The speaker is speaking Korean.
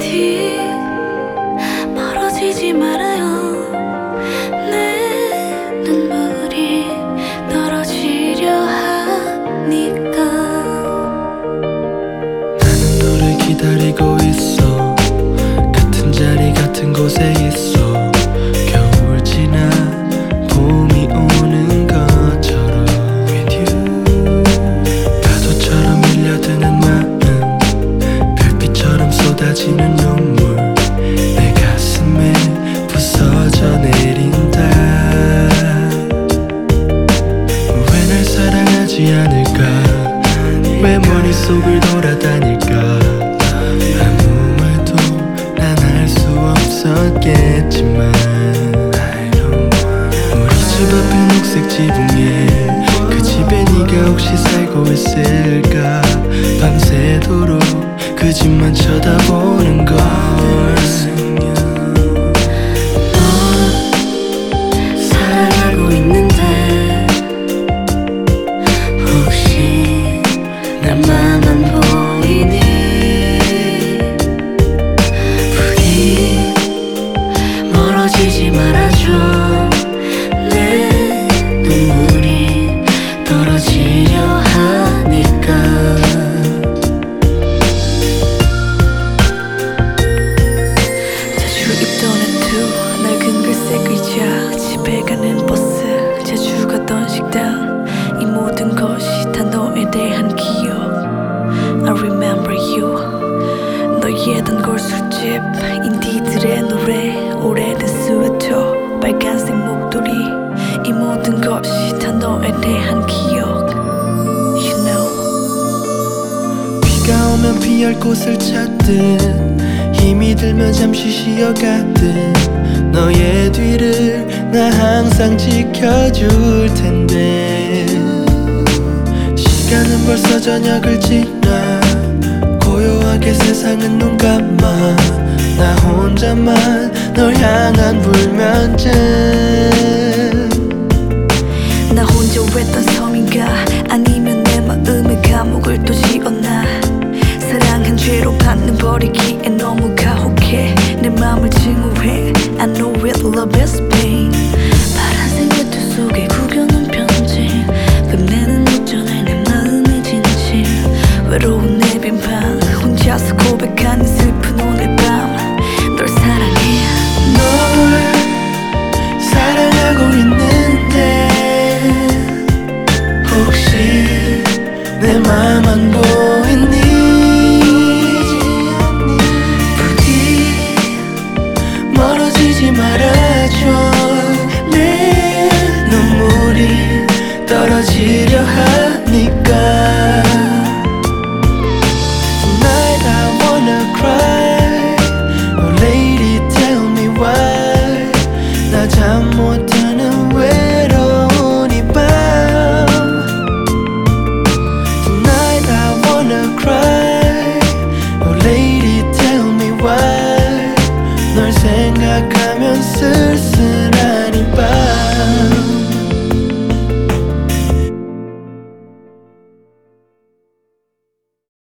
부디 멀어지지 말아요. 내 눈물이 떨어지려 하니까. 나는 너를 기다리고 있어. 같은 자리 같은 곳에 있어. 겨울 지나 봄이 오는 것처럼 With you. 파도처럼 밀려드는 마음, 별빛처럼 쏟아지는 눈물, 내 가슴에 부서져 내린다. 왜 날 사랑하지 않을까? 왜 머릿속을 돌아다닐까? 아무 말도 난 할 수 없었겠지만 우리 집 앞에 녹색 지붕에 그 집에 네가 혹시 살고 있을까? 밤새도록 그 집만 쳐다보는 걸. 사랑하고 있는데 혹시 나만 보이니? 부디 멀어지지 말아줘. 내 눈물이 떨어지려 하니까. 자주 입던 애투, 낡은 글색 의자, 집에 가는 버스, 자주 가던 식당, 이 모든 것이 다 너에 대한 기억. I remember you. 너의 단골 술집, 인디들의 노래, 오래된 스웨터, 빨간색 목도리, 이 모든 것이 다 너에 대한 기억. You know. 비가 오면 피할 곳을 찾듯, 힘이 들면 잠시 쉬어가듯, 너의 뒤를 나 항상 지켜줄 텐데. 시간은 벌써 저녁을 지나 고요하게 세상은 눈 감아. 나 혼자만 널 향한 불면증. 나 혼자 외딴 섬인가? 아니면 내 마음의 감옥을 또 지었나? 사랑한 죄로 받는 버리기엔